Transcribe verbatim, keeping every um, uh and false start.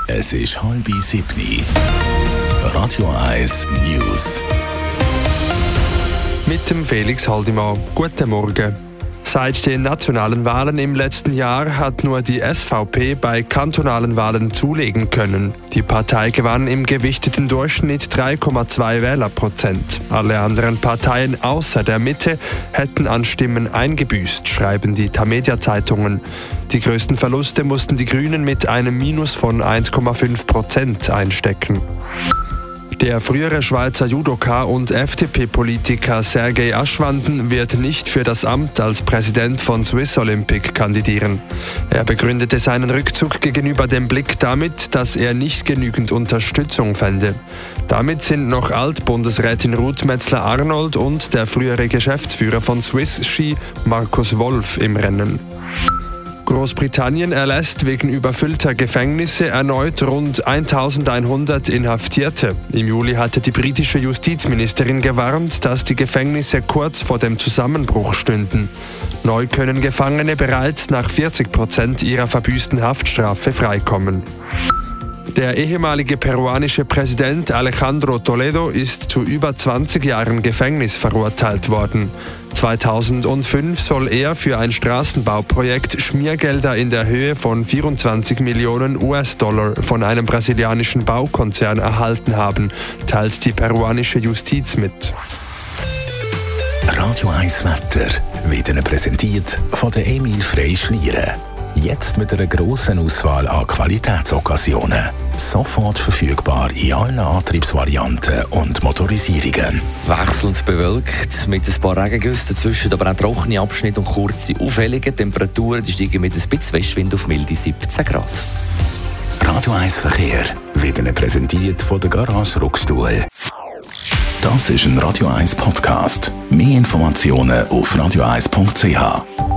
Es ist halb sieben. Radio eins News. Mit dem Felix Haldimann. Guten Morgen. Seit den nationalen Wahlen im letzten Jahr hat nur die S V P bei kantonalen Wahlen zulegen können. Die Partei gewann im gewichteten Durchschnitt drei Komma zwei Wählerprozent. Alle anderen Parteien außer der Mitte hätten an Stimmen eingebüßt, schreiben die Tamedia-Zeitungen. Die größten Verluste mussten die Grünen mit einem Minus von eins Komma fünf Prozent einstecken. Der frühere Schweizer Judoka und F D P-Politiker Sergej Aschwanden wird nicht für das Amt als Präsident von Swiss Olympic kandidieren. Er begründete seinen Rückzug gegenüber dem Blick damit, dass er nicht genügend Unterstützung fände. Damit sind noch Altbundesrätin Ruth Metzler-Arnold und der frühere Geschäftsführer von Swiss Ski Markus Wolf im Rennen. Großbritannien erlässt wegen überfüllter Gefängnisse erneut rund eintausendeinhundert Inhaftierte. Im Juli hatte die britische Justizministerin gewarnt, dass die Gefängnisse kurz vor dem Zusammenbruch stünden. Neu können Gefangene bereits nach vierzig Prozent ihrer verbüßten Haftstrafe freikommen. Der ehemalige peruanische Präsident Alejandro Toledo ist zu über zwanzig Jahren Gefängnis verurteilt worden. zweitausendfünf soll er für ein Straßenbauprojekt Schmiergelder in der Höhe von vierundzwanzig Millionen U S-Dollar von einem brasilianischen Baukonzern erhalten haben, teilt die peruanische Justiz mit. Radio eins Wetter wird Ihnen präsentiert von der Emil Frey Schlieren. Jetzt mit einer grossen Auswahl an Qualitätsokkasionen. Sofort verfügbar in allen Antriebsvarianten und Motorisierungen. Wechselnd bewölkt, mit ein paar Regengüssen dazwischen, aber auch trockene Abschnitte und kurze Aufhellungen. Temperaturen die steigen mit ein bisschen Westwind auf milde siebzehn Grad. Radio eins Verkehr wird Ihnen präsentiert von der Garage Ruckstuhl. Das ist ein Radio eins Podcast. Mehr Informationen auf radio eins punkt c h.